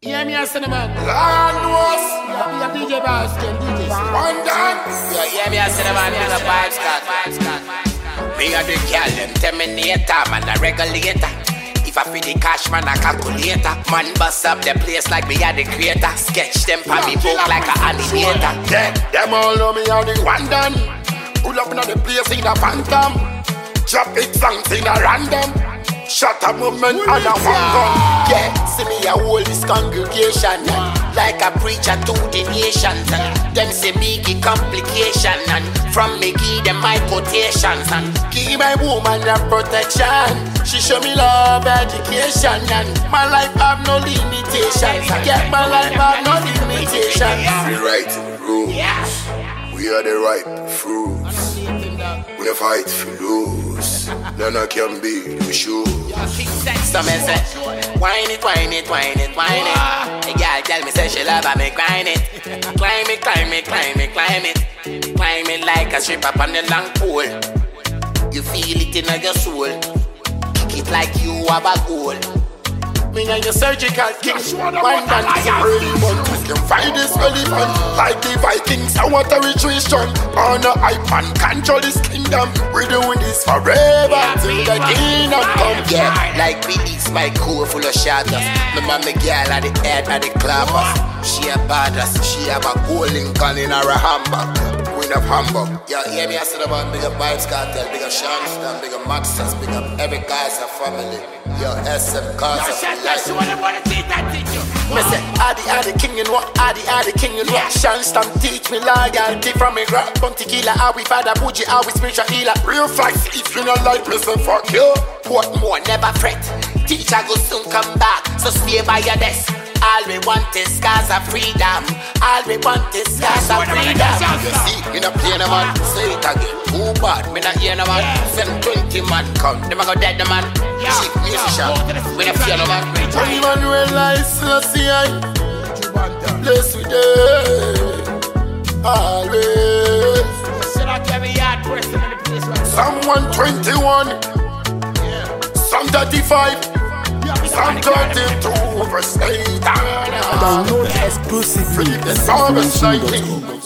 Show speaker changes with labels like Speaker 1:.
Speaker 1: Hear me a cinnamon.
Speaker 2: Land was.
Speaker 1: Yeah, DJ Baskin, DJ.
Speaker 2: One done.
Speaker 3: Yeah, hear me a cinnamon, big a vibes cut. Me a the girl, them terminator, man a regulator. If I feel the cash, man a calculator. Man bust up the place like me a the creator. Sketch them pa me book like a animator.
Speaker 2: Yeah, them all know me a the one done. Pull up in the place in a phantom. Drop it songs in a random. Shut a moment and a one gun.
Speaker 3: Yeah, see me a hold this congregation like a preacher to the nations. Them say me give complication, and from me give them my quotations, and give my woman a protection. She show me love, education, and my life have no limitations. Yeah, my life have no limitations.
Speaker 2: We write rules. We are the ripe fruits. We fight for lose. None can be the shoes.
Speaker 3: So me say, whine it, whine it, whine it, whine it. The girl tell me say she love me grind it. Climb it, climb it, climb it, climb it. Climb it like a strip up on the long pole. You feel it in your soul. Kick it like you have a goal.
Speaker 2: Me and your surgical king. One man is a real one. We can find this elephant like the Vikings. I want a retreation. On a hype and control this kingdom. We're doing this forever till the kingdom come.
Speaker 3: Yeah, like release my crew full of shatters. My mama girl at the head of the clappers. She a badass. She have a golden gun in her handbag. Queen of Hamburg. Yeah, hear me I said about big up Vibes Cartel, big up Shamstan, big up Maxas, big up every guy's a family. Yo, SM cars of life. Me say, Adi king in what? Adi king in what? Shamstan teach me loyalty from me grab. Bounty killer, how we father Buji, how we spiritual healer.
Speaker 2: Real facts, if you not like me, say fuck you.
Speaker 3: Portmore, never fret. Teacher go soon come back, so stay by your desk. All we want is scars of freedom. All we want is scars of freedom.
Speaker 2: You see, me not play no man. Say it again, too bad. Me not hear no man. 720 man come, never go dead no man. Chief musician, me not fear no man. Only man realize, see I bless with them. Always. Psalm 121, Psalm 35. Psalm 32 verse 8.
Speaker 1: Download exclusive.
Speaker 2: Free the psalmist 19.